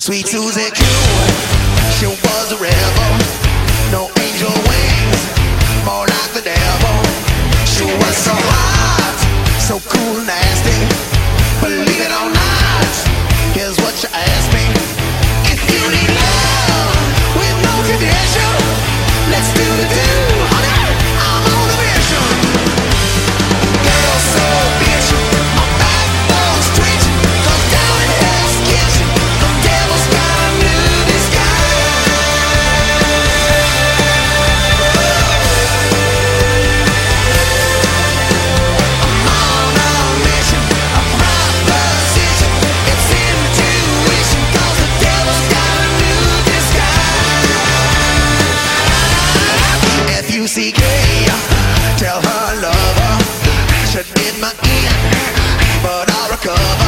Sweet Susie Q, she was a rebel. No angel wings, more like the devil. She was so hot, so cool and nasty. Believe it or not, here's what you asked me. If you need love with no condition, let's do the do, honey, I'm on a mission. Girl so bitchy, my backbone's twitching. Goes down in Hell's Kitchen, the devil's got a new disguise. I'm on a mission, a proposition. It's intuition, 'cause the devil's got a new disguise. F-U-C-K, tell her lover, should be my end, but I'll recover.